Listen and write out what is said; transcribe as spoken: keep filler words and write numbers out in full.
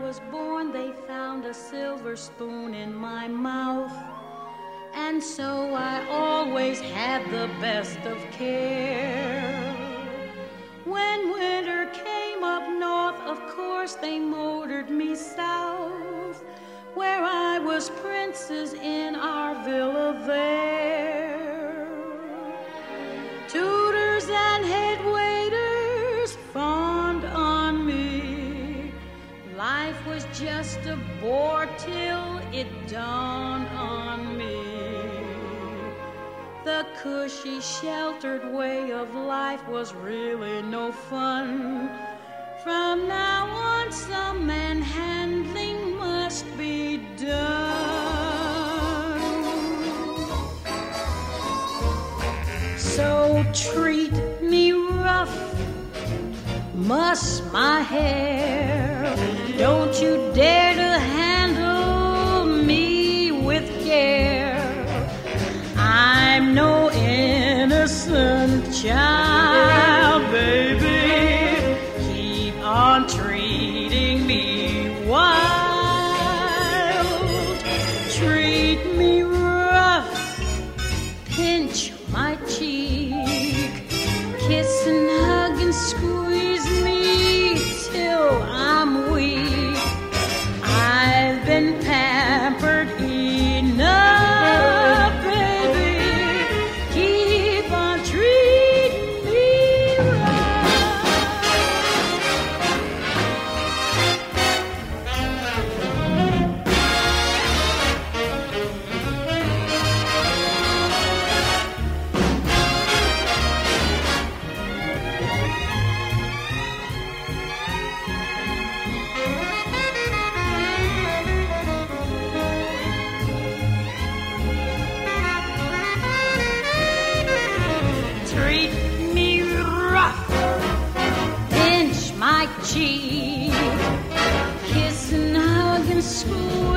was born, they found a silver spoon in my mouth. And so I always had the best of care. When winter came up north, of course they motored me south, where I was princess in our villa there. Tutors and head waiters fawned on me. Life was just a bore till it dawned on me. The cushy, sheltered way of life was really no fun. From now on, some manhandling must be done. So treat me rough, muss my hair. Don't you dare to handle me with care. I'm no innocent child, baby. Keep on treating me wild. Treat me rough, pinch my cheek, kiss and hug and squeeze me till I'm weak. I've been pampered enough, baby. Keep on treating me right. Treat me rough, pinch my cheek, kiss and hug and squeeze